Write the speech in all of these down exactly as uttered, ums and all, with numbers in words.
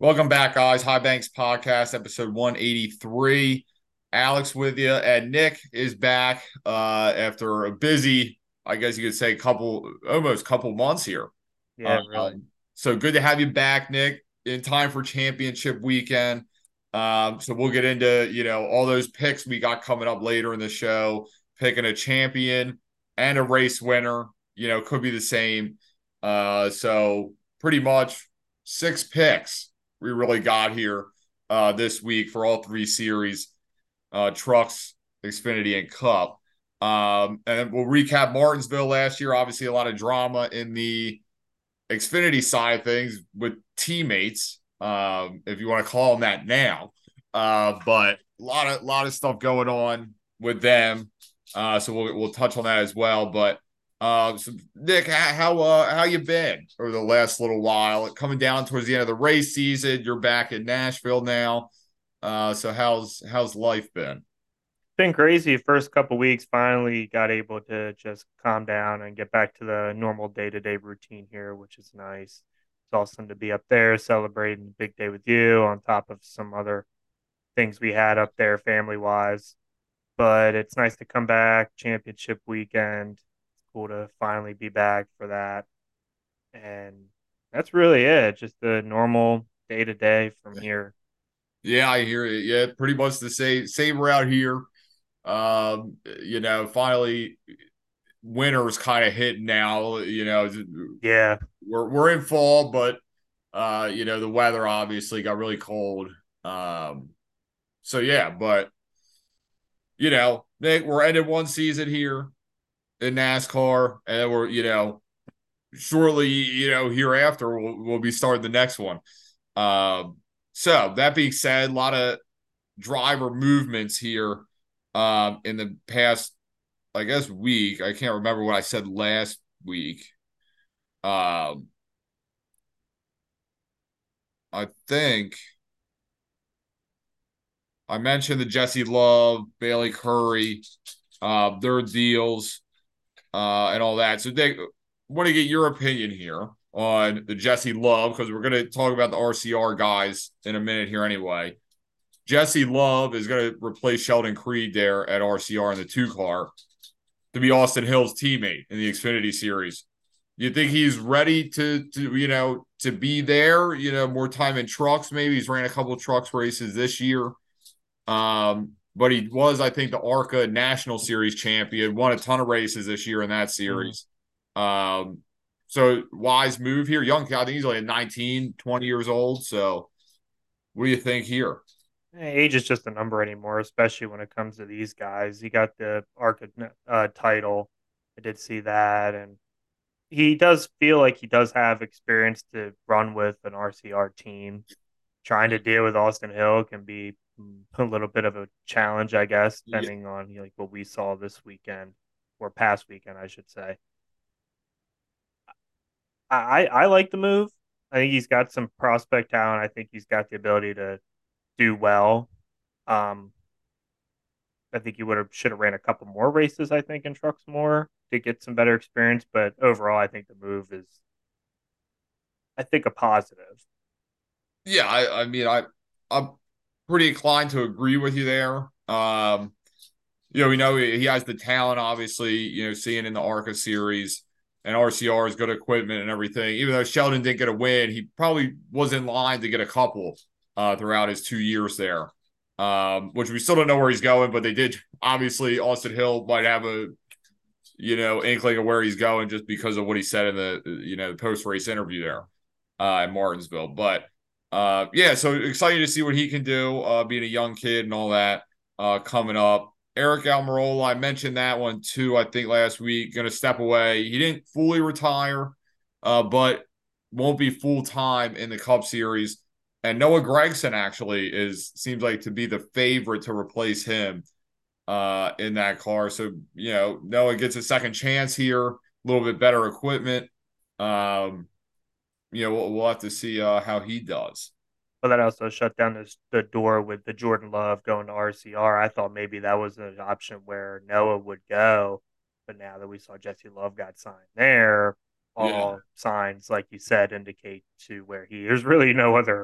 Welcome back, guys. High Banks Podcast, episode one eighty-three. Alex with you, and Nick is back uh, after a busy, I guess you could say, couple, almost couple months here. Yeah, really. Um, so good to have you back, Nick, in time for championship weekend. Um, so we'll get into, you know, all those picks we got coming up later in the show, picking a champion and a race winner, you know, could be the same. Uh, so pretty much six picks we really got here uh, this week for all three series, uh, trucks, Xfinity, and Cup. Um, and we'll recap Martinsville last year. Obviously, a lot of drama in the Xfinity side of things with teammates, um, if you want to call them that now. Uh, but a lot of lot of stuff going on with them. Uh, so we'll we'll touch on that as well. But uh, so Nick, how uh, how you been over the last little while? Coming down towards the end of the race season, you're back in Nashville now. Uh, so how's how's life been? Been crazy first couple weeks. Finally got able to just calm down and get back to the normal day-to-day routine here, which is nice. It's awesome to be up there celebrating the big day with you on top of some other things we had up there family-wise. But it's nice to come back, championship weekend. It's cool to finally be back for that. And that's really it. Just the normal day-to-day from here. Yeah, I hear it. Yeah, pretty much the same same route here. Um, you know, finally winter's kind of hit now. You know, Yeah. we're we're in fall, but uh, you know, the weather obviously got really cold. Um, so yeah, but you know, Nick, we're ending one season here in NASCAR, and we're you know shortly, you know, hereafter we'll we'll be starting the next one. Um, so that being said, a lot of driver movements here um in the past, I guess, week. I can't remember what I said last week. Um, I think I mentioned the Jesse Love, Bailey Curry, uh, their deals, uh, and all that. So they want to get your opinion here on the Jesse Love because we're going to talk about the R C R guys in a minute here anyway. Jesse Love is going to replace Sheldon Creed there at R C R in the two car to be Austin Hill's teammate in the Xfinity Series. You think he's ready to to you know to be there? You know, more time in trucks. Maybe he's ran a couple of trucks races this year. Um, but he was, I think, the ARCA National Series champion. Won a ton of races this year in that Mm. series. Um, so wise move here. Young kid, I think he's like nineteen, twenty years old. So what do you think here? Age is just a number anymore, especially when it comes to these guys. He got the ARC uh, title. I did see that, and he does feel like he does have experience to run with an R C R team. Trying to deal with Austin Hill can be mm, a little bit of a challenge, I guess, Yeah, depending on you know, like what we saw this weekend or past weekend, I should say. I, I like the move. I think he's got some prospect talent. I think he's got the ability to do well. Um, I think he would have should have ran a couple more races. I think in trucks more to get some better experience. But overall, I think the move is, I think, a positive. yeah. I, I mean, I I'm pretty inclined to agree with you there. Um, you know, we know he, he has the talent, obviously, you know, seeing in the ARCA series and R C R is good equipment and everything. Even though Sheldon didn't get a win, he probably was in line to get a couple uh, throughout his two years there, um, which we still don't know where he's going, but they did. Obviously, Austin Hill might have a, you know, inkling of where he's going just because of what he said in the, you know, post race interview there uh, in Martinsville. But uh, yeah, so excited to see what he can do, uh, being a young kid and all that uh, coming up. Eric Almirola, I mentioned that one too, I think last week, going to step away. He didn't fully retire, uh, but won't be full time in the Cup Series. And Noah Gregson actually is seems like to be the favorite to replace him uh, in that car. So, you know, Noah gets a second chance here, a little bit better equipment. Um, you know, we'll, we'll have to see uh, how he does. But that also shut down this, the door with the Jordan Love going to R C R. I thought maybe that was an option where Noah would go. But now that we saw Jesse Love got signed there, Yeah. all signs, like you said, indicate to where he there's really no other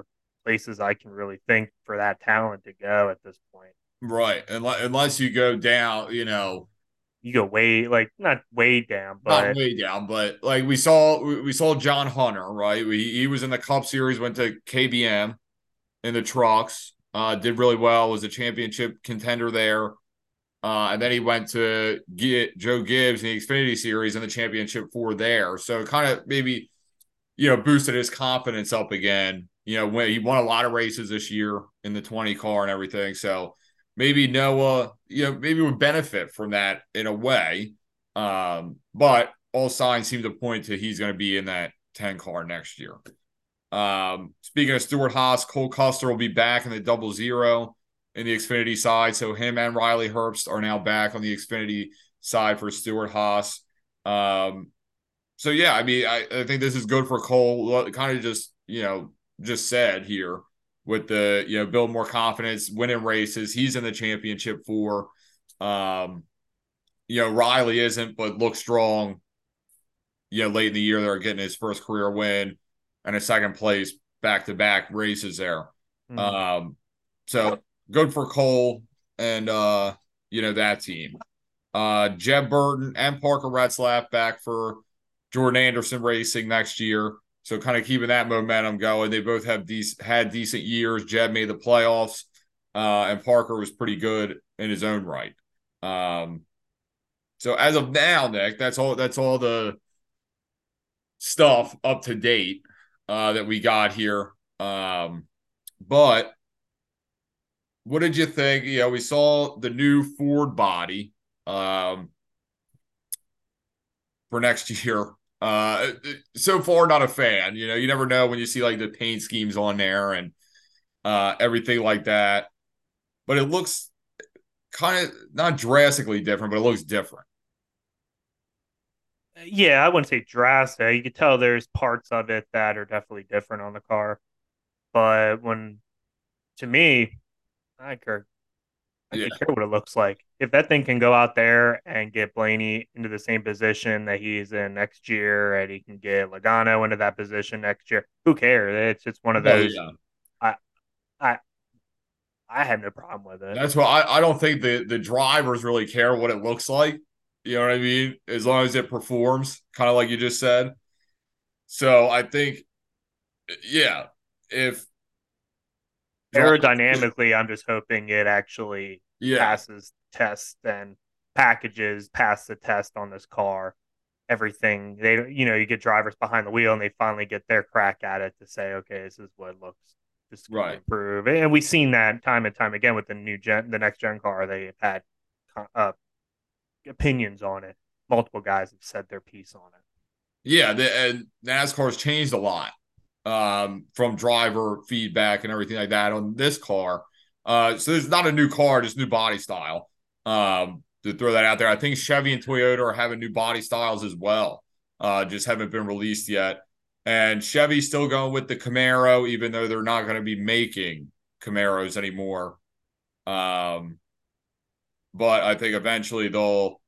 places I can really think for that talent to go at this point. Right. Unless, unless you go down, you know, You go way like not way down, not but way down, but like we saw, we, we saw John Hunter, right? We, he was in the Cup Series, went to K B M in the trucks, uh, did really well, was a championship contender there. Uh, and then he went to get Joe Gibbs in the Xfinity Series in the championship four there. So kind of maybe, you know, boosted his confidence up again. You know, when he won a lot of races this year in the twenty car and everything. So maybe Noah, you know, maybe would benefit from that in a way. Um, but all signs seem to point to he's going to be in that ten car next year. Um, speaking of Stewart-Haas, Cole Custer will be back in the double zero in the Xfinity side. So him and Riley Herbst are now back on the Xfinity side for Stewart-Haas. Um, so yeah, I mean, I, I think this is good for Cole. Kind of just, you know, just said here with the, you know, build more confidence, winning races. He's in the championship for, um, you know, Riley isn't, but looks strong. You know, late in the year, they're getting his first career win and a second place back to back races there. mm, Um, so good for Cole and, uh, you know, that team. Uh, Jeb Burton and Parker Retzlaff back for Jordan Anderson Racing next year. So kind of keeping that momentum going. They both have these had decent years. Jeb made the playoffs, uh, and Parker was pretty good in his own right. Um, so as of now, Nick, that's all. That's all the stuff up to date uh, that we got here. Um, but what did you think? You know, we saw the new Ford body um, for next year. Uh, so far, not a fan. You know, you never know when you see like the paint schemes on there and uh, everything like that. But it looks kind of not drastically different, but it looks different. yeah, I wouldn't say drastic. You could tell there's parts of it that are definitely different on the car. But when to me, I could I Yeah, could care what it looks like. If that thing can go out there and get Blaney into the same position that he's in next year, and he can get Logano into that position next year, who cares? It's it's one of oh those. yeah. I I I have no problem with it. That's why I, I don't think the the drivers really care what it looks like. You know what I mean? As long as it performs, kind of like you just said. So I think, yeah, if Aerodynamically, I'm just hoping it actually yeah, passes tests and packages pass the test on this car. Everything they, you know, you get drivers behind the wheel and they finally get their crack at it to say, okay, this is what it looks, this is going to right. improve. And we've seen that time and time again with the new gen, the next gen car. They have had uh, opinions on it. Multiple guys have said their piece on it. Yeah, the, and NASCAR's changed a lot um, from driver feedback and everything like that on this car. Uh, so there's not a new car, just new body style. Um, to throw that out there, I think Chevy and Toyota are having new body styles as well. Uh, just haven't been released yet. And Chevy's still going with the Camaro, even though they're not going to be making Camaros anymore. Um, but I think eventually they'll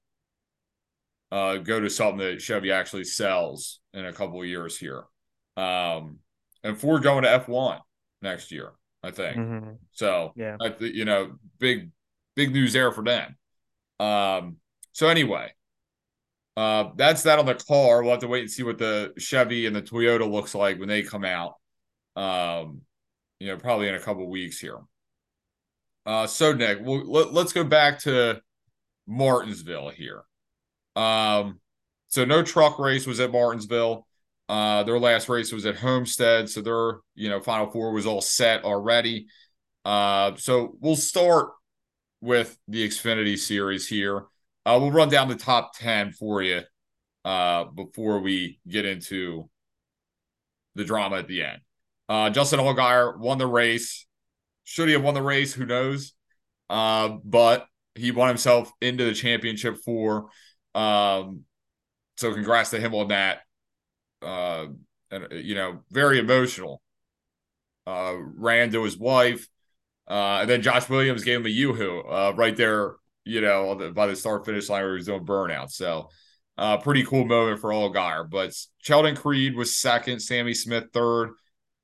uh, go to something that Chevy actually sells in a couple of years here. Um, and Ford going to F one next year, I think. Mm-hmm. So, Yeah. I th- you know, big, big news there for them. Um, so anyway, uh, that's that on the car. We'll have to wait and see what the Chevy and the Toyota looks like when they come out. Um, you know, probably in a couple of weeks here. Uh, so Nick, we'll, let, let's go back to Martinsville here. Um, so no truck race was at Martinsville. Uh, their last race was at Homestead, so their you know Final Four was all set already. Uh, so we'll start with the Xfinity Series here. Uh, we'll run down the top ten for you uh, before we get into the drama at the end. Uh, Justin Allgaier won the race. Should he have won the race? Who knows? Uh, but he won himself into the championship four. Um, so congrats to him on that. Uh, and you know, very emotional. Uh, ran to his wife, uh, and then Josh Williams gave him a yoo-hoo uh, right there. You know, by the start finish line where he was doing burnout. So, uh, pretty cool moment for Allgaier. But Sheldon Creed was second, Sammy Smith third,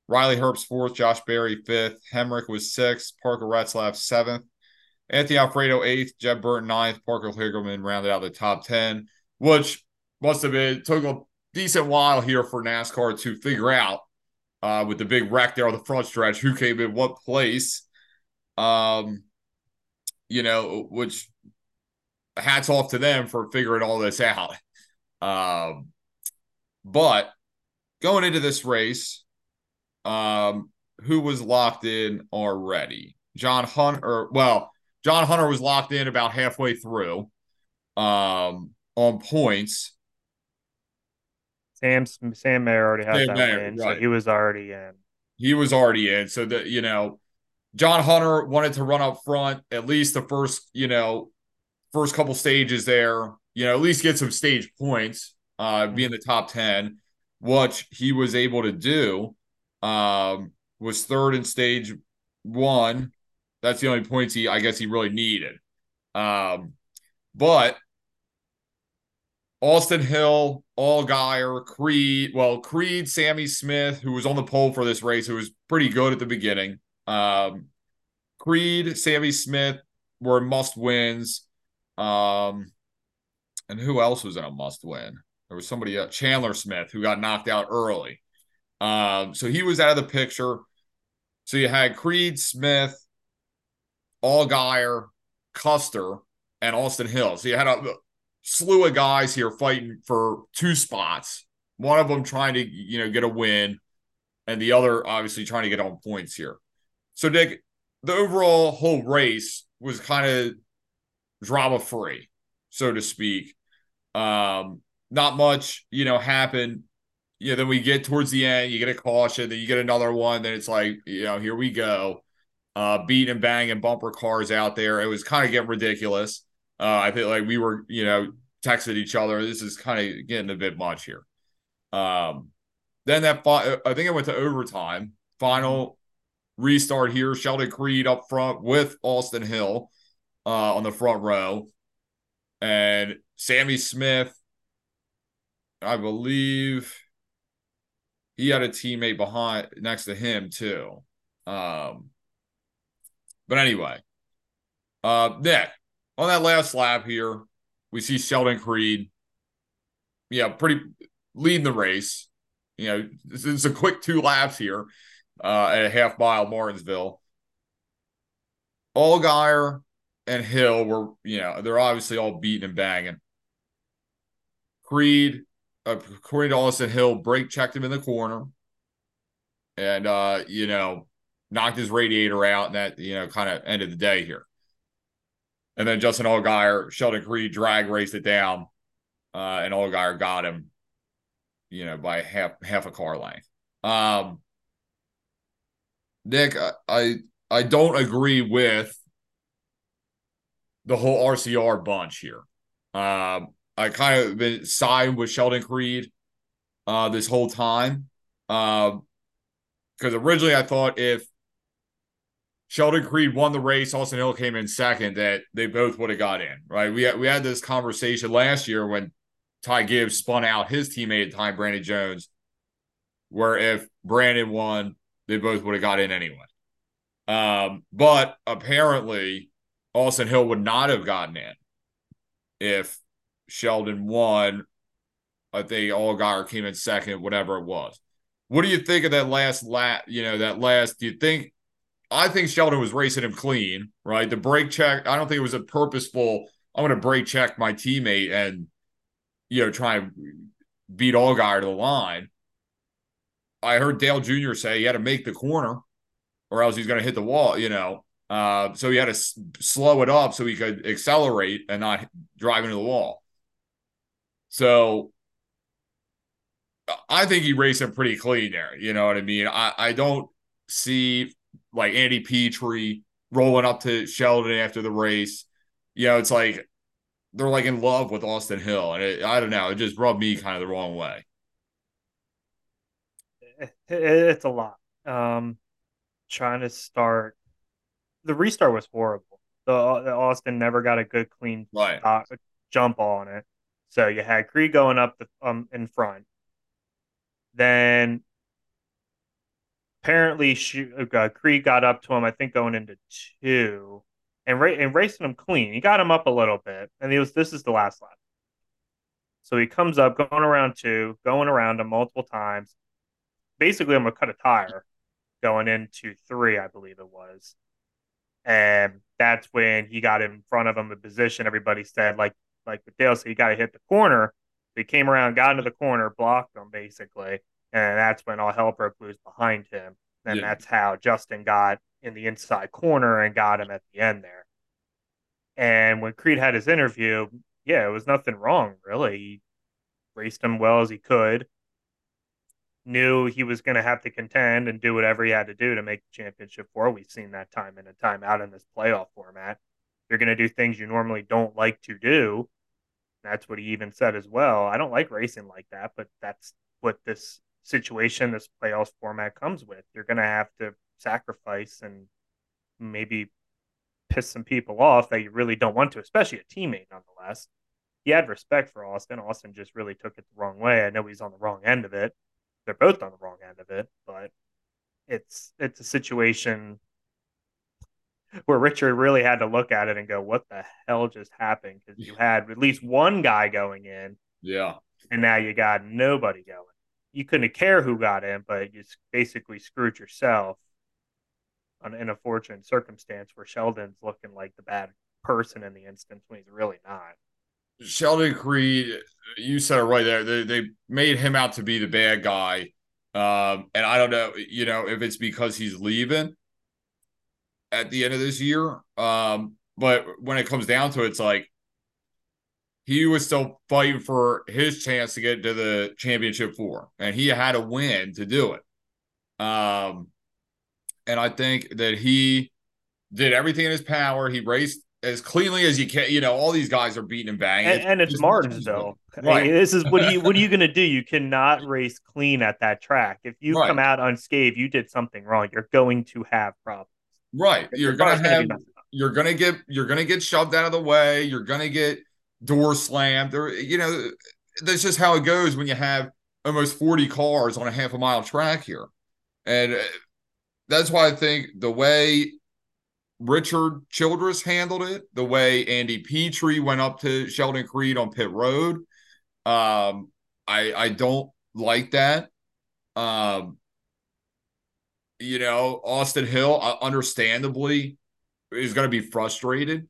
Riley Herbst fourth, Josh Berry fifth, Hemrick was sixth, Parker Retzlaff seventh, Anthony Alfredo eighth, Jeb Burton ninth, Parker Kligerman rounded out the top ten, which must have been took a decent while here for NASCAR to figure out uh, with the big wreck there on the front stretch who came in what place. Um, you know, which hats off to them for figuring all this out. Um, but going into this race, um, who was locked in already? John Hunter. Well, John Hunter was locked in about halfway through um, on points. Sam Sam Mayer already had Sam that Mayer, win, so right. he was already in. He was already in. So that, you know, John Hunter wanted to run up front at least the first, you know, first couple stages there, you know, at least get some stage points, uh, be in the top ten. What he was able to do um, was third in stage one. That's the only points he, I guess, he really needed. Um, but Austin Hill, Allgaier, Creed, well, Creed, Sammy Smith, who was on the pole for this race, who was pretty good at the beginning. Um, Creed, Sammy Smith were must wins. Um, and who else was in a must win? There was somebody, uh, Chandler Smith, who got knocked out early. Um, so he was out of the picture. So you had Creed, Smith, Allgaier, Custer, and Austin Hill. So you had a slew of guys here fighting for two spots. One of them trying to, you know, get a win, and the other obviously trying to get on points here. So, Dick, the overall whole race was kind of drama free, so to speak. Um, not much, you know, happened. You know, then we get towards the end, you get a caution, then you get another one, then it's like, you know, here we go. Uh, beat and bang and bumper cars out there. It was kind of getting ridiculous. Uh, I feel like we were, you know, texted each other. This is kind of getting a bit much here. Um, then that, fi- I think it went to overtime. Final restart here. Sheldon Creed up front with Austin Hill uh, on the front row. And Sammy Smith, I believe he had a teammate behind next to him too. Um, but anyway, uh, Nick, on that last lap here, we see Sheldon Creed, yeah, pretty leading the race. You know, this is a quick two laps here uh, at a half mile Martinsville. Allgaier and Hill were, you know, they're obviously all beating and banging. Creed, uh, according to Austin Hill, brake checked him in the corner and, uh, you know, knocked his radiator out, and that, you know, kind of ended the day here. And then Justin Allgaier, Sheldon Creed drag raced it down, uh, and Allgaier got him, you know, by half half a car length. Um, Nick, I, I I don't agree with the whole R C R bunch here. Um, I kind of been siding with Sheldon Creed uh, this whole time. Um, because originally I thought if Sheldon Creed won the race, Austin Hill came in second, that they both would have got in, right? We had, we had this conversation last year when Ty Gibbs spun out his teammate at the time, Brandon Jones, where if Brandon won, they both would have got in anyway. Um, but apparently, Austin Hill would not have gotten in if Sheldon won. I think Allgaier came in second, whatever it was. What do you think of that last lap? You know, that last, do you think, I think Sheldon was racing him clean, right? The brake check, I don't think it was a purposeful, I'm going to brake check my teammate and, you know, try and beat Allgaier to the line. I heard Dale Junior say he had to make the corner or else he's going to hit the wall, you know. Uh, so he had to s- slow it up so he could accelerate and not drive into the wall. So I think he raced him pretty clean there. You know what I mean? I, I don't see like Andy Petrie rolling up to Sheldon after the race. You know, it's like they're like in love with Austin Hill. And it, I don't know. It just rubbed me kind of the wrong way. It, it's a lot. Um, trying to start the restart was horrible. The, the Austin never got a good clean Right. stop, jump on it. So you had Creed going up the, um in front. Then apparently she, uh, Creed got up to him, I think going into two, and, ra- and racing him clean. He got him up a little bit, and he was this is the last lap. So he comes up, going around two, going around him multiple times. Basically, I'm gonna cut a tire going into three, I believe it was. And that's when he got in front of him in position. Everybody said, like like with Dale said, you got to hit the corner. So he came around, got into the corner, blocked him basically, and that's when all hell broke loose behind him. And Yeah. that's how Justin got in the inside corner and got him at the end there. And when Creed had his interview, yeah, it was nothing wrong really. He raced him well as he could. Knew he was going to have to contend and do whatever he had to do to make the championship four. We've seen that time in and time out in this playoff format. You're going to do things you normally don't like to do. That's what he even said as well. I don't like racing like that, but that's what this situation, this playoff format comes with. You're going to have to sacrifice and maybe piss some people off that you really don't want to, especially a teammate nonetheless. He had respect for Austin. Austin just really took it the wrong way. I know he's on the wrong end of it. They're both on the wrong end of it, but it's it's a situation where Richard really had to look at it and go, "What the hell just happened?" Because you had at least one guy going in, Yeah. and now you got nobody going. You couldn't care who got in, but you basically screwed yourself on, in a fortunate circumstance where Sheldon's looking like the bad person in the instance when he's really not. Sheldon Creed, you said it right there. They, they made him out to be the bad guy. Um, and I don't know, you know, if it's because he's leaving at the end of this year. Um, but when it comes down to it, it's like he was still fighting for his chance to get to the championship four, and he had to win to do it. Um, and I think that he did everything in his power. He raced as cleanly as you can. You know, all these guys are beating and banging. And, It's, and it's it's Martinsville. right, This is what are you what are you going to do? You cannot race clean at that track. If you right, come out unscathed, you did something wrong. You're going to have problems. right. Your You're car's gonna going to be have, messed up. you're gonna get, you're gonna get shoved out of the way. You're gonna get doors slammed. Or you know, that's just how it goes when you have almost forty cars on a half a mile track here, and uh, that's why I think the way Richard Childress handled it, the way Andy Petree went up to Sheldon Creed on pit road. Um, I I don't like that. Um, you know, Austin Hill, uh, understandably, is going to be frustrated.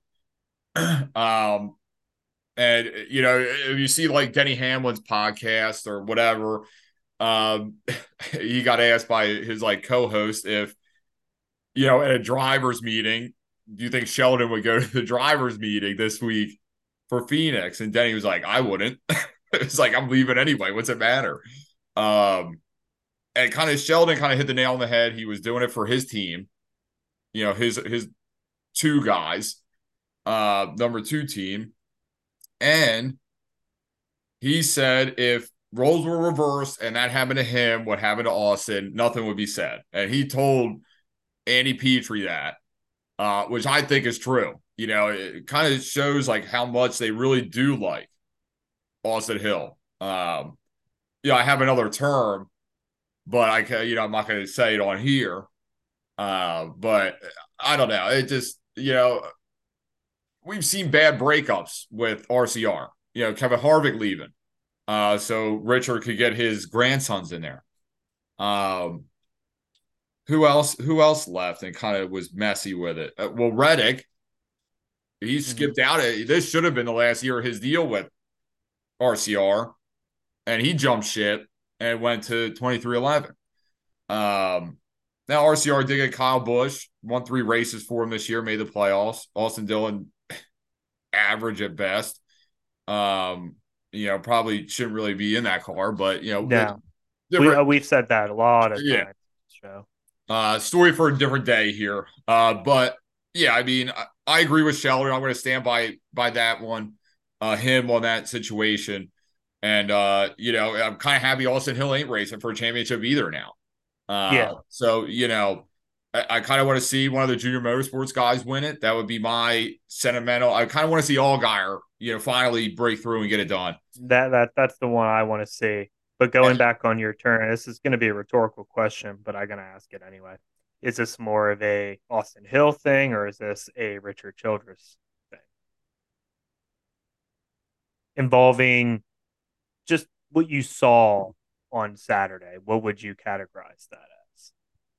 um, and you know, if you see like Denny Hamlin's podcast or whatever, um, he got asked by his like co-host if you know at a drivers meeting, do you think Sheldon would go to the drivers meeting this week for Phoenix? And Denny was like, I wouldn't. It's like I'm leaving anyway. What's it matter? Um, and kind of Sheldon kind of hit the nail on the head. He was doing it for his team, you know, his his two guys, uh, number two team. And he said if roles were reversed and that happened to him, what happened to Austin, nothing would be said. And he told Andy Petree that, uh, which I think is true. You know, it kind of shows like how much they really do like Austin Hill. Um, you know, I have another term, but I can, you know, I'm not going to say it on here. Uh, but I don't know. It just, you know, we've seen bad breakups with R C R. You know, Kevin Harvick leaving, uh, so Richard could get his grandsons in there. Um, who else? Who else left and kind of was messy with it? Uh, well, Reddick, he Mm-hmm. skipped out. This should have been the last year of his deal with R C R, and he jumped ship and went to twenty-three eleven. Um, now R C R did get Kyle Busch, won three races for him this year, made the playoffs. Austin Dillon, average at best. Um, you know, probably shouldn't really be in that car, but you know, No, we different. uh, we've said that a lot of Yeah. times. So Uh, story for a different day here. Uh, but yeah, I mean, I, I agree with Sheldon. I'm going to stand by by that one. Uh, him on that situation, and uh, you know, I'm kind of happy Austin Hill ain't racing for a championship either now. Uh, yeah, so you know, I, I kind of want to see one of the junior motorsports guys win it. That would be my sentimental. I kind of want to see Allgaier, you know, finally break through and get it done. that that that's the one I want to see. But going back on your turn, this is going to be a rhetorical question, but I'm going to ask it anyway. Is this more of a Austin Hill thing, or is this a Richard Childress thing involving just what you saw on Saturday? What would you categorize that as?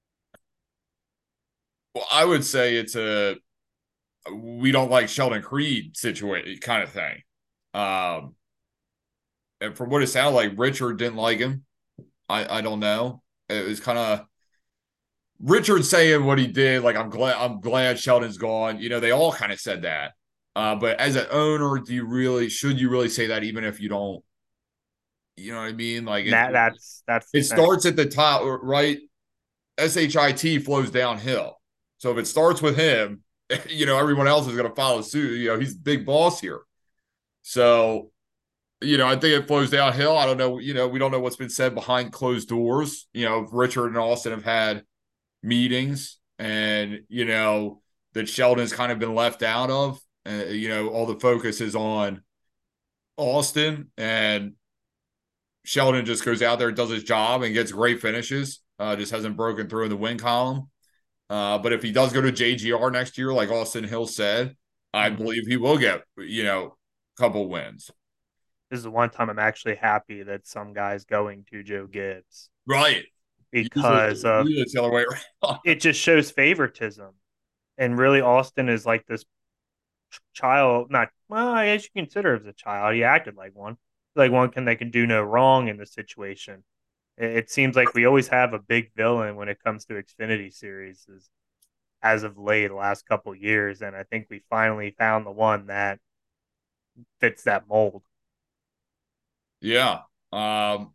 Well, I would say it's a we don't like Sheldon Creed situation kind of thing. Um, and from what it sounded like, Richard didn't like him. I I don't know. It was kind of Richard saying what he did. Like I'm glad I'm glad Sheldon's gone. You know, they all kind of said that. Uh, but as an owner, do you really should you really say that even if you don't? You know what I mean? Like And it that that's that's the it thing. starts at the top, right? SHIT flows downhill. So if it starts with him, you know, everyone else is going to follow suit. You know, he's the big boss here. So, you know, I think it flows downhill. I don't know. You know, we don't know what's been said behind closed doors. You know, Richard and Austin have had meetings and, you know, that Sheldon's kind of been left out of. Uh, you know, all the focus is on Austin and Sheldon just goes out there, does his job, and gets great finishes. Uh, just hasn't broken through in the win column. Uh, but if he does go to J G R next year, like Austin Hill said, I Mm-hmm. believe he will get, you know, a couple wins. This is the one time I'm actually happy that some guy's going to Joe Gibbs Right. Usually, because of usually it's the other way around. it just shows favoritism. And really, Austin is like this child, not, well, I guess you consider him as a child. He acted like one, like one can, they can do no wrong in the situation. It, it seems like we always have a big villain when it comes to Xfinity series is, as of late, the last couple years. And I think we finally found the one that fits that mold. Yeah. Um,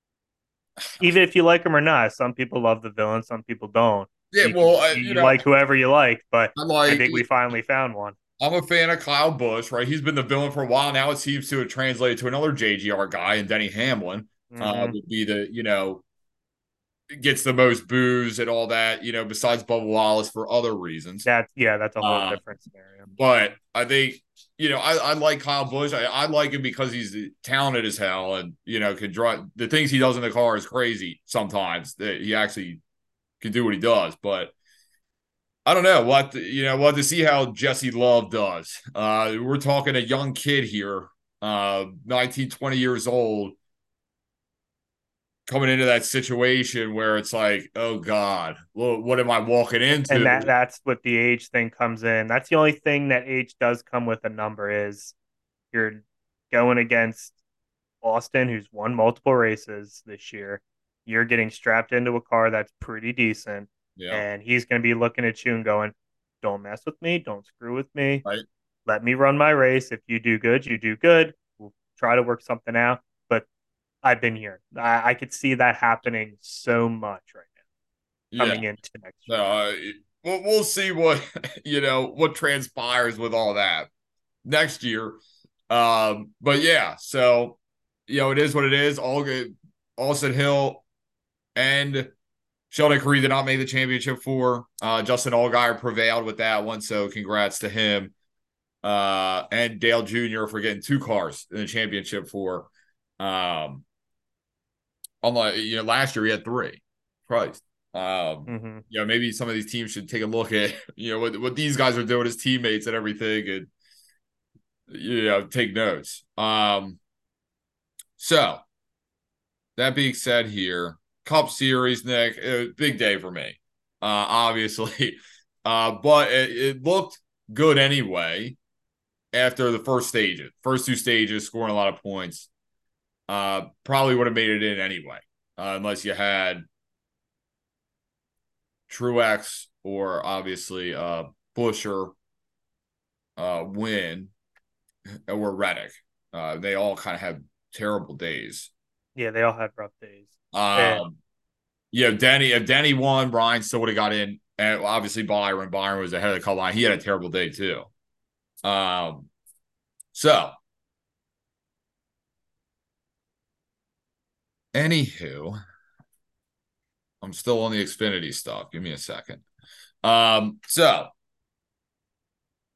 Even if you like him or not, some people love the villain, some people don't. yeah, You well, can I, you, you you know, like whoever you like, but I'm I like, think we finally found one. I'm a fan of Kyle Busch, right? He's been the villain for a while now. It seems to have translated to another J G R guy, and Denny Hamlin uh, Mm-hmm. would be the, you know, gets the most booze and all that, you know, besides Bubba Wallace for other reasons. That's yeah, that's a whole Uh, different scenario. but I think, you know, I, I like Kyle Busch. I, I like him because he's talented as hell and, you know, can drive. The things he does in the car is crazy sometimes that he actually can do what he does. But I don't know what, you know, what to see how Jesse Love does. Uh, we're talking a young kid here, uh, nineteen, twenty years old, coming into that situation where it's like, oh God, well, what am I walking And into? that that's what the age thing comes in. That's the only thing that age does come with a number is you're going against Austin, who's won multiple races this year. You're getting strapped into a car that's pretty decent, Yeah, and he's going to be looking at you and going, "Don't mess with me. Don't screw with me. right. Let me run my race. If you do good, you do good. We'll try to work something out." But I've been here. I, I could see that happening so much right now Yeah. coming into next year. Uh, we'll, we'll see what, you know, what transpires with all that next year. Um, but yeah, so, you know, it is what it is. All good. Austin Hill and Sheldon Creed did not make the championship four. Uh, Justin Allgaier prevailed with that one, so congrats to him. Uh, and Dale Junior for getting two cars in the championship four. Um, unlike you know, last year he had three. Christ. Um, Mm-hmm. you know, maybe some of these teams should take a look at you know what what these guys are doing as teammates and everything, and you know take notes. Um, so that being said, here Cup Series, Nick, uh, big day for me. Uh, obviously, uh, but it, it looked good anyway after the first stages, first two stages, scoring a lot of points. Uh, probably would have made it in anyway, uh, unless you had Truex or obviously uh Busher uh win or Reddick. Uh, they all kind of had terrible days. Yeah, they all had rough days. And Um, yeah, Denny. If Denny won, Brian still would have got in. And obviously Byron. Byron was ahead of the cut line. He had a terrible day too. Um, so anywho, I'm still on the Xfinity stuff. Give me a second. Um, so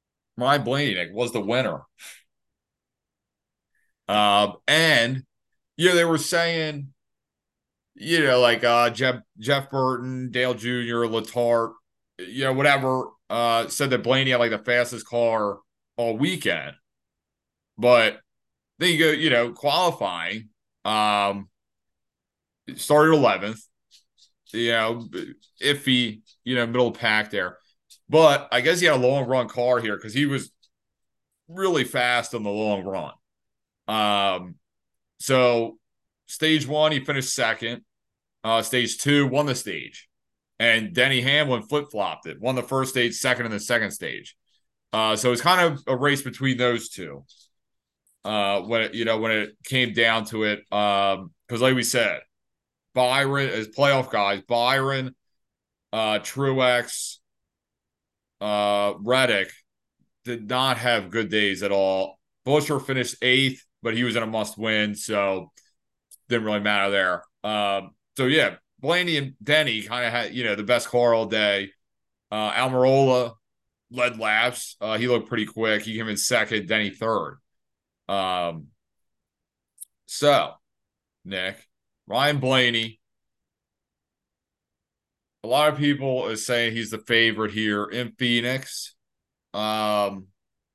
Ryan Blaney was the winner. Um, and yeah, they were saying, you know, like uh Jeff Jeff Burton, Dale Junior, Letarte, you know, whatever, uh, said that Blaney had like the fastest car all weekend. But then you go, you know, qualifying, um, started eleventh, you know, iffy, you know, middle of the pack there. But I guess he had a long run car here because he was really fast on the long run. Um, so stage one, he finished second. Uh, stage two, won the stage. And Denny Hamlin flip flopped it, won the first stage, second in the second stage. Uh, so it's kind of a race between those two. Uh, when it, you know, when it came down to it, um, because like we said, Byron as playoff guys, Byron, uh, Truex, uh, Reddick did not have good days at all. Buescher finished eighth, but he was in a must win, so didn't really matter there. Um, so yeah, Blaney and Denny kind of had, you know, the best car all day. Uh, Almirola led laps. Uh, he looked pretty quick. He came in second, Denny third. Um, so Nick, Ryan Blaney. A lot of people is saying he's the favorite here in Phoenix. Um,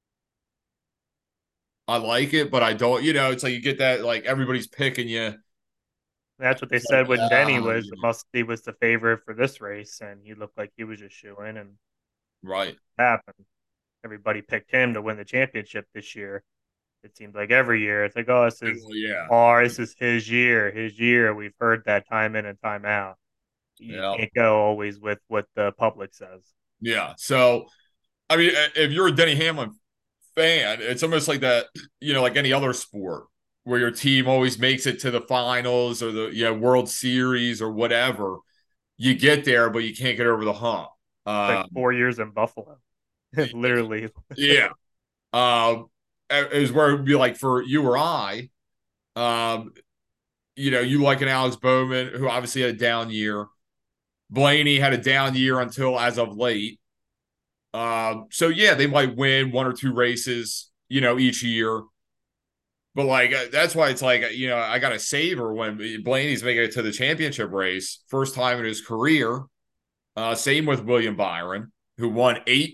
I like it, but I don't. You know, it's like you get that like everybody's picking you. That's what they It's like, said when Denny ah, was you know, must he was the favorite for this race, and he looked like he was just shooing, and right? it happened. Everybody picked him to win the championship this year. It seems like every year it's like, oh, this is Well, yeah, or this is his year, his year. We've heard that time in and time out. You yeah, can't go always with what the public says. yeah. So, I mean, if you're a Denny Hamlin fan, it's almost like that. You know, like any other sport where your team always makes it to the finals or the, you know, World Series or whatever. You get there, but you can't get over the hump. It's like Um, four years in Buffalo, literally. yeah. Um, is where it would be like for you or I. Um, you know, you like an Alex Bowman who obviously had a down year. Blaney had a down year until as of late. Um, so yeah, they might win one or two races, you know, each year. But like uh, that's why it's like you know I got to savor when Blaney's making it to the championship race, first time in his career. Uh, same with William Byron, who won eight,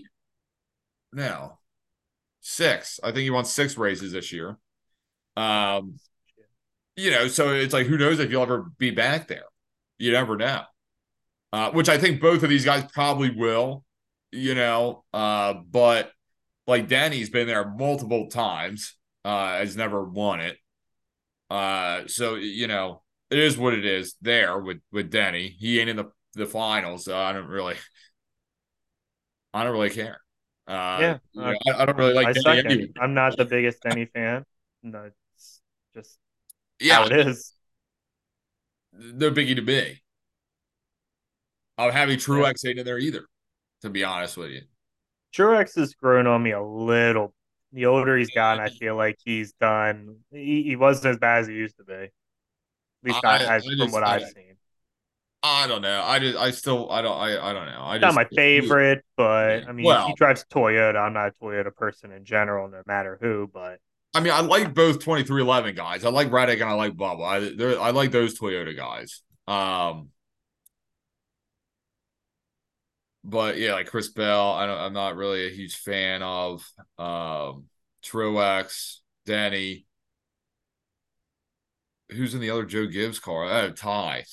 no, six. I think he won six races this year. Um, you know, so it's like who knows if you'll ever be back there. You never know. Uh, which I think both of these guys probably will. You know, uh, but like Danny's been there multiple times, uh, has never won it. Uh, so you know, it is what it is there with with Denny. He ain't in the the finals, so I don't really, I don't really care. Uh, Yeah, you uh, know, I, I don't really I'm, like I Denny second. anyway. I'm not the biggest Denny fan. No, it's just Yeah, how it is. no biggie to me. I'm happy Yeah. Truex ain't in there either. To be honest with you, Truex has grown on me a little. The older he's gotten, I feel like he's done. He, he wasn't as bad as he used to be. At I least I, I as from just what I I've seen. I don't know. I just I still I don't I I don't know. I Not just my favorite, yeah. but I mean, he Well, drives Toyota. I'm not a Toyota person in general, no matter who. But I mean, I like both twenty-three eleven guys. I like Reddick and I like Bubba. I I like those Toyota guys. Um, but yeah, like Chris Bell, I don't, I'm not really a huge fan of. Um, Truex, Denny. Who's in the other Joe Gibbs car? Uh, Ty.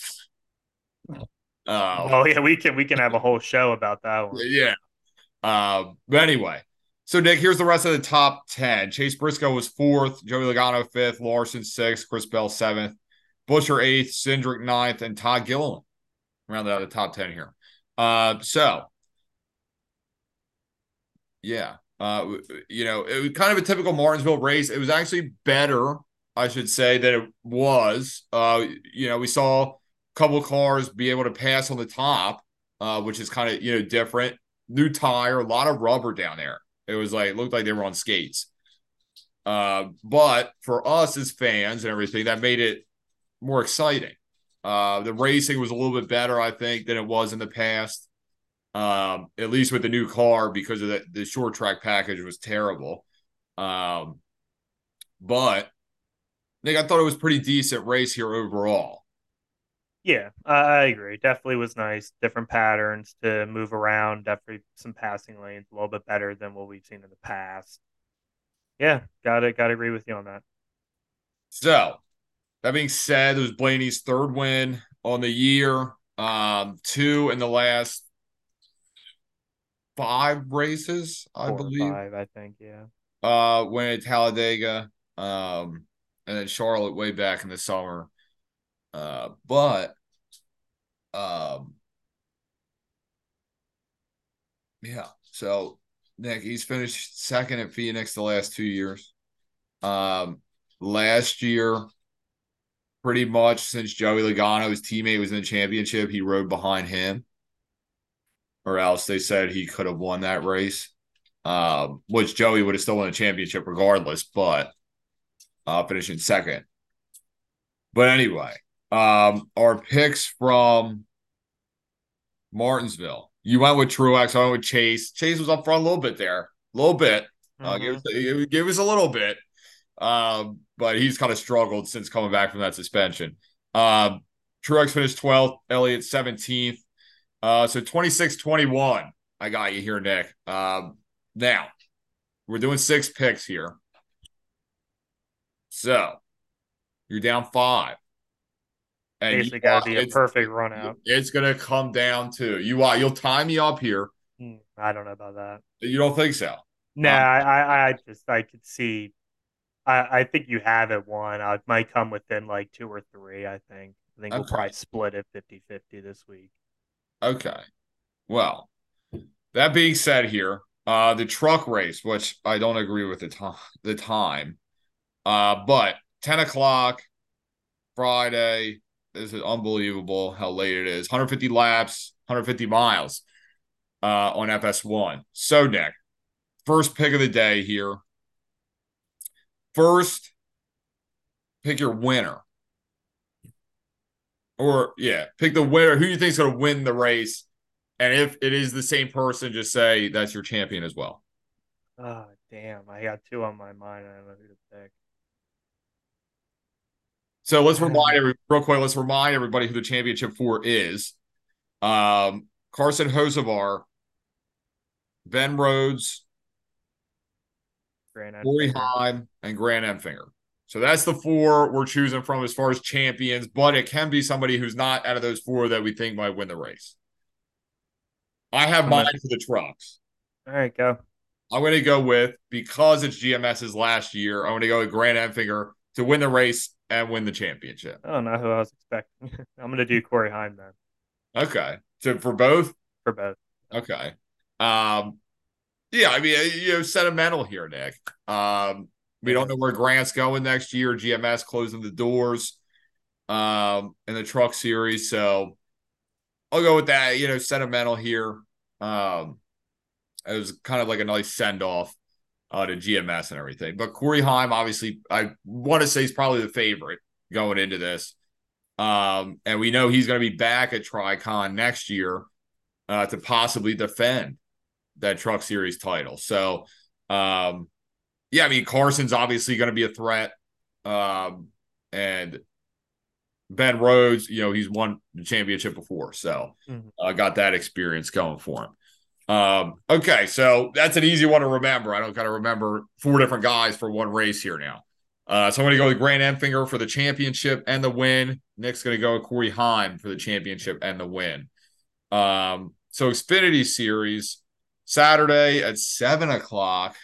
Um, oh yeah, we can we can have a whole show about that one. yeah. Um, but anyway, so Nick, here's the rest of the top ten. Chase Briscoe was fourth, Joey Logano fifth, Larson sixth, Chris Bell seventh, Busher eighth, Cindric ninth, and Todd Gilliland rounded out the top ten here. Uh, so yeah, uh, you know, it was kind of a typical Martinsville race. It was actually better, I should say, than it was. Uh, you know, we saw a couple of cars be able to pass on the top, uh, which is kind of you know different. New tire, a lot of rubber down there. It was like it looked like they were on skates. Uh, but for us as fans and everything, that made it more exciting. Uh, the racing was a little bit better, I think, than it was in the past. Um, at least with the new car because of the, the short track package was terrible. Um, but Nick, I thought it was pretty decent race here overall. Yeah, I, I agree. Definitely was nice. Different patterns to move around. Definitely some passing lanes, a little bit better than what we've seen in the past. Yeah, gotta gotta agree with you on that. So that being said, it was Blaney's third win on the year. Um, two in the last five races, I Four or believe. five, I think. Yeah. Uh, win at Talladega, um, and then Charlotte way back in the summer. Uh, but um, yeah. So Nick, he's finished second at Phoenix the last two years. Um, last year, pretty much since Joey Logano, his teammate, was in the championship, he rode behind him, or else they said he could have won that race. Um, which Joey would have still won the championship regardless, but uh, finishing second. But anyway, um, our picks from Martinsville. You went with Truex. I went with Chase. Chase was up front a little bit there, a little bit. Uh, give, hmm us, give us a little bit. Um, but he's kind of struggled since coming back from that suspension. Um, Truex finished twelfth, Elliott seventeenth. Uh, so twenty-six twenty-one. I got you here, Nick. Um, now, we're doing six picks here. So you're down five. And you Basically, got to be a it's perfect run out. it's gonna come down to you. Want you'll tie me up here. Hmm, I don't know about that. You don't think so? Nah, Um, I, I, I just I could see. I, I think you have it one. I might come within like two or three. I think. I think we'll okay, probably split it fifty-fifty this week. okay. Well, that being said, here, uh, the truck race, which I don't agree with the time, the time, uh, but ten o'clock Friday. This is unbelievable how late it is. one hundred fifty laps, one hundred fifty miles, uh, on F S one. So, Nick, first pick of the day here. First, pick your winner. Or yeah, pick the winner. Who you think is going to win the race? And if it is the same person, just say that's your champion as well. Oh damn! I got two on my mind. I don't know who to pick. So let's remind every real quick. Let's remind everybody who the championship for is. Um, Carson Hocevar, Ben Rhodes, Grant Corey Enfinger. Heim, and Grant Enfinger. So that's the four we're choosing from as far as champions, but it can be somebody who's not out of those four that we think might win the race. I have I'm mine gonna. for the trucks. All right, go. I'm going to go with, because it's GMS's last year, I'm going to go with Grant Enfinger to win the race and win the championship. I don't know who I was expecting. I'm gonna do Corey Heim then Okay. So for both? for both. Okay. Um, yeah, I mean, you know, sentimental here, Nick. Um, we don't Yeah. know where Grant's going next year. G M S closing the doors um in the truck series. So I'll go with that, you know, sentimental here. Um, it was kind of like a nice send off uh, to G M S and everything. But Corey Heim, obviously, I want to say he's probably the favorite going into this. Um, and we know he's going to be back at Tricon next year uh, to possibly defend that Truck Series title. So, um, yeah, I mean, Carson's obviously going to be a threat. Um, and Ben Rhodes, you know, he's won the championship before. So, I Mhm. uh, got that experience going for him. Um, okay, so that's an easy one to remember. I don't got to remember four different guys for one race here now. Uh, so I'm going to go with Grant Enfinger for the championship and the win. Nick's going to go with Corey Heim for the championship and the win. Um, so Xfinity Series Saturday at seven o'clock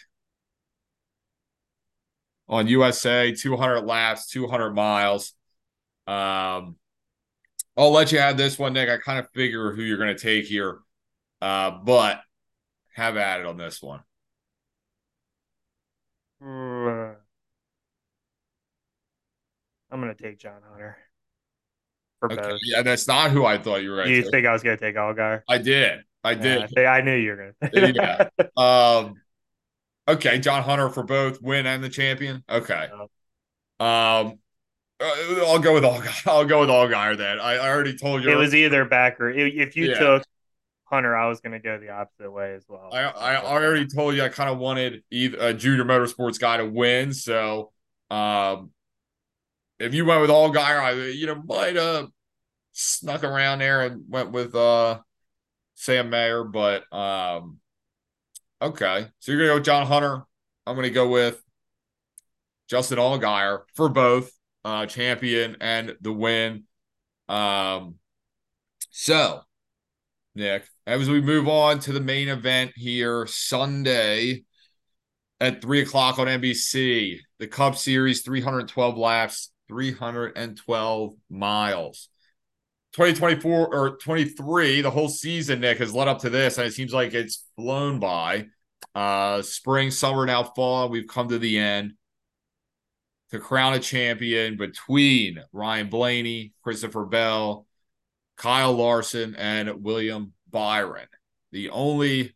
on U S A, two hundred laps, two hundred miles. Um, I'll let you have this one, Nick. I kind of figure who you're going to take here, uh, but have at it on this one. Uh, I'm gonna take John Hunter for Okay. both. Yeah, that's not who I thought you were going to You take. think I was gonna take Allgaier? I did. I Yeah, did. I think I knew you were gonna say Yeah. that. Um, okay. John Hunter for both win and the champion. Okay. No. Um, uh, I'll go with all. I'll go with Allgaier then. I, I already told It you. was either back or if you Yeah. took Hunter, I was gonna go the opposite way as well. I, Uh, I with him. already told you I kind of wanted either a junior motorsports guy to win. So, um, if you went with Allgaier, I you know might have snuck around there and went with uh Sam Mayer, but um okay. So you're gonna go with John Hunter. I'm gonna go with Justin Allgaier for both uh champion and the win. Um so Nick, as we move on to the main event here Sunday at three o'clock on N B C, the Cup Series, three hundred twelve laps, three hundred twelve miles. twenty twenty-four or twenty-three, the whole season, Nick, has led up to this, and it seems like it's flown by. Uh, spring, summer, now fall. We've come to the end to crown a champion between Ryan Blaney, Christopher Bell, Kyle Larson, and William Byron. The only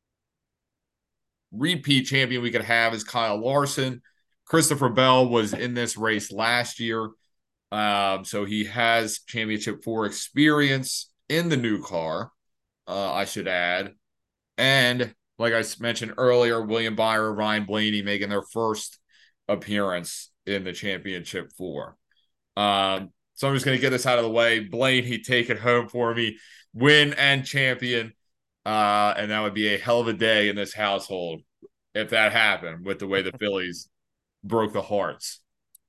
repeat champion we could have is Kyle Larson. Christopher Bell was in this race last year. Um, so he has championship four experience in the new car, uh, I should add. And like I mentioned earlier, William Byron, Ryan Blaney making their first appearance in the championship four. Um, so I'm just going to get this out of the way. Blaney, take it home for me. Win and champion. Uh, and that would be a hell of a day in this household if that happened with the way the Phillies broke the hearts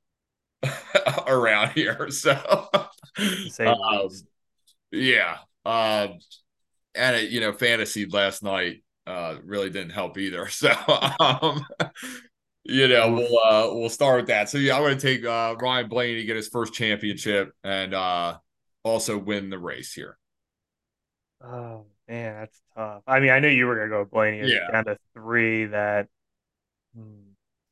around here. So, to say the um, least. yeah. Um, and it, you know, fantasy last night uh, really didn't help either. So, um, you know, Oof. we'll uh, we'll start with that. So, yeah, I'm going to take uh, Ryan Blaney to get his first championship and uh, also win the race here. Oh man, that's tough. I mean, I knew you were gonna go with Blaney. It's Yeah. down to three. That hmm.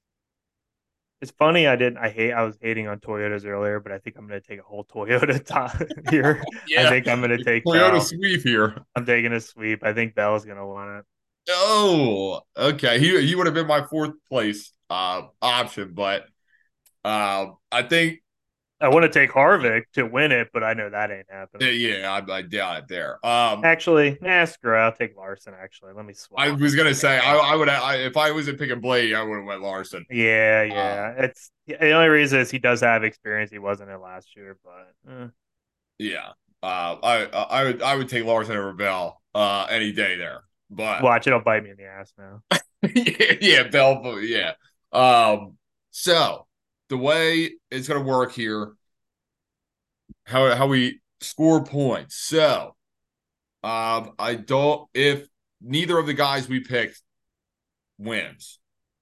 It's funny. I didn't. I hate. I was hating on Toyotas earlier, but I think I'm gonna take a whole Toyota time here. I Yeah. think I'm gonna take Toyota Bell. sweep here. I'm taking a sweep. I think Bell's gonna win it. Oh, okay. He he would have been my fourth place uh option, but uh, I think I want to take Harvick to win it, but I know that ain't yeah, happening. yeah, I, I doubt it there. Um, Actually, nah, screw it. I'll take Larson. Actually, let me I swap. was gonna say I, Yeah, I would I, if I was picking Blade, I would have went Larson. yeah, Uh, yeah. It's the only reason is he does have experience. He wasn't in last year, but eh. yeah, uh, I I would I would take Larson over Bell uh any day there, but Watch, it'll bite me in the ass now. yeah, yeah, Bell, yeah. Um, so the way it's gonna work here, how how we score points. So, um, I don't if neither of the guys we picked wins,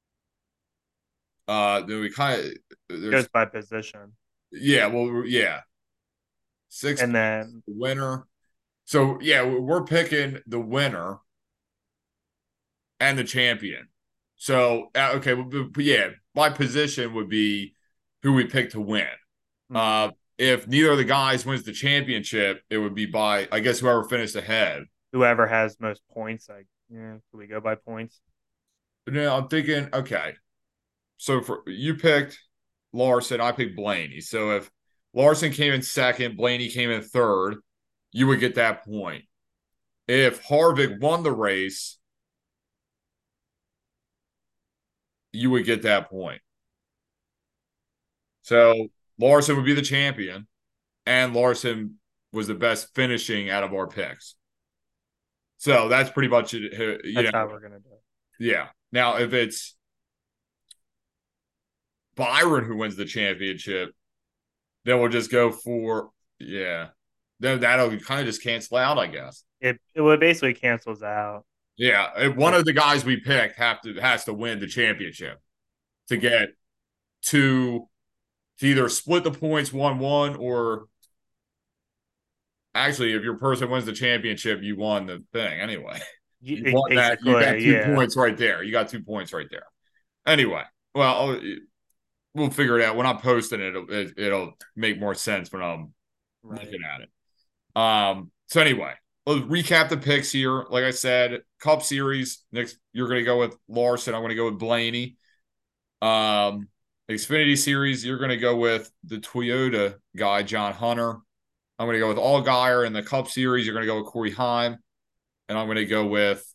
uh, then we kind of there's Goes by position, yeah, well, yeah, six and then winner. So yeah, we're picking the winner and the champion. So uh, okay, but yeah, my position would be who we pick to win. hmm, Uh, if neither of the guys wins the championship, it would be by I guess whoever finished ahead. whoever has most points, like yeah, can we go by points? But now I'm thinking, okay, so for you picked Larson, I picked Blaney. So if Larson came in second, Blaney came in third, you would get that point. If Harvick won the race, you would get that point. So Larson would be the champion, and Larson was the best finishing out of our picks. So that's pretty much it. You That's know, how we're gonna do it. yeah. Now, if it's Byron who wins the championship, then we'll just go for, yeah. Then that'll kind of just cancel out, I guess. It it would basically cancels out. Yeah. If one Like of the guys we picked have to has to win the championship to get to to either split the points one one or actually if your person wins the championship, you won the thing anyway. You you, won that. You got basically, two yeah, points right there. You got two points right there. Anyway, well, we'll figure it out. When I'm posting it, it'll, it, it'll make more sense when I'm right. looking at it. Um. So anyway, let's recap the picks here. Like I said, Cup Series. Next, you're going to go with Larson. I'm going to go with Blaney. Um. Xfinity Series, you're going to go with the Toyota guy, John Hunter. I'm going to go with Allgaier. In the Cup Series, you're going to go with Corey Heim. And I'm going to go with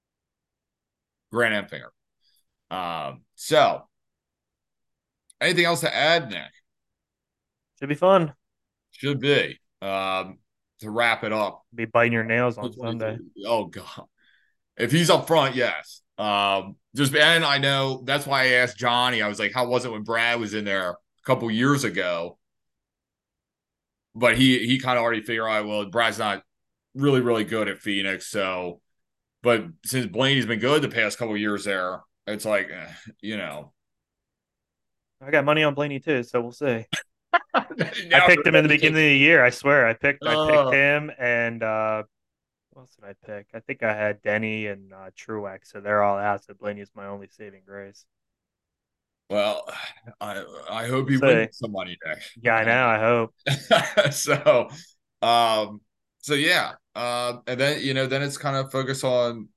Grant Enfinger. Um, so, anything else to add, Nick? Should be fun. Should be. Um, to wrap it up. Be biting your nails on Sunday. twenty twenty-three. Oh God. If he's up front, yes. Um, just and I know that's why I asked Johnny. I was like, how was it when Brad was in there a couple years ago? But he he kind of already figured out, well, Brad's not really, really good at Phoenix. So, but since Blaney's been good the past couple years there, it's like, eh, you know. I got money on Blaney too, so we'll see. I Now picked him in the you're beginning of the year. I swear, I picked I picked uh, him and uh, what else did I pick? I think I had Denny and uh, Truex, so they're all out. So Blaney is my only saving grace. well, I I hope We'll he wins see. some money Yeah, I know. I hope. next. so, um, so yeah, uh, and then you know, then it's kind of focus on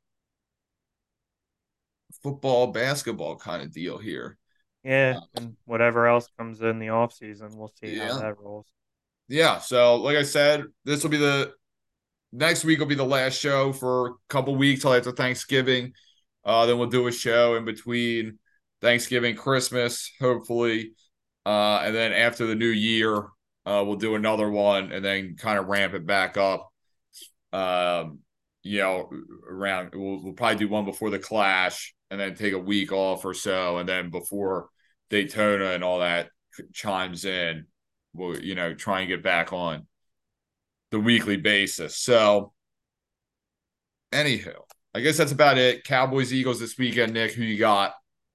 football, basketball kind of deal here. Yeah, Uh, and whatever else comes in the off season, we'll see how yeah, that rolls. yeah. So, like I said, this will be the next week will be the last show for a couple weeks till after Thanksgiving. Uh, then we'll do a show in between Thanksgiving, Christmas, hopefully, uh, and then after the new year, uh, we'll do another one and then kind of ramp it back up. Um, you know, around we'll, we'll probably do one before the Clash and then take a week off or so, and then before Daytona and all that chimes in, we'll you know try and get back on the weekly basis. So, anywho, I guess that's about it. Cowboys, Eagles this weekend. Nick, who you got?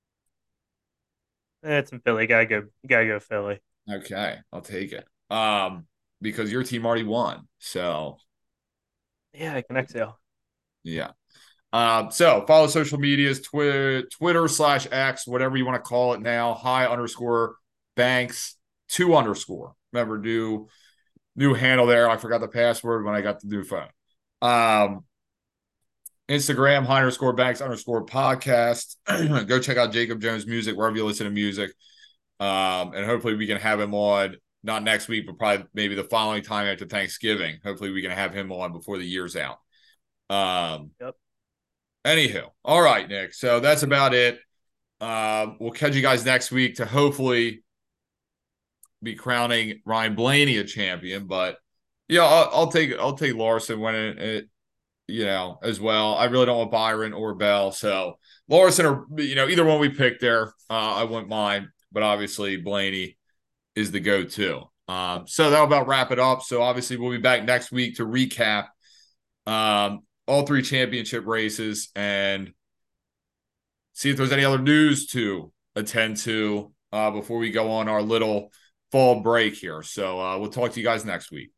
Eh, it's in Philly. Gotta go. Gotta go Philly. Okay, I'll take it. Um, because your team already won. So, Yeah, I can exhale. yeah. Um, so follow social medias, Twitter, Twitter slash X, whatever you want to call it now. High underscore Banks two underscore. Remember, new new handle there. I forgot the password when I got the new phone. Um, Instagram, high underscore Banks underscore podcast. Go check out Jacob Jones music wherever you listen to music. Um, and hopefully we can have him on not next week, but probably maybe the following time after Thanksgiving. Hopefully we can have him on before the year's out. Um, Yep. Anywho, all right, Nick. So that's about it. Um, we'll catch you guys next week to hopefully be crowning Ryan Blaney a champion. But yeah, I'll, I'll take I'll take Larson when it, it you know as well. I really don't want Byron or Bell, so Larson or you know either one we pick there, uh, I wouldn't mind. But obviously Blaney is the go-to. Um, so that'll about wrap it up. So obviously we'll be back next week to recap um, all three championship races and see if there's any other news to attend to uh, before we go on our little fall break here. So uh, we'll talk to you guys next week.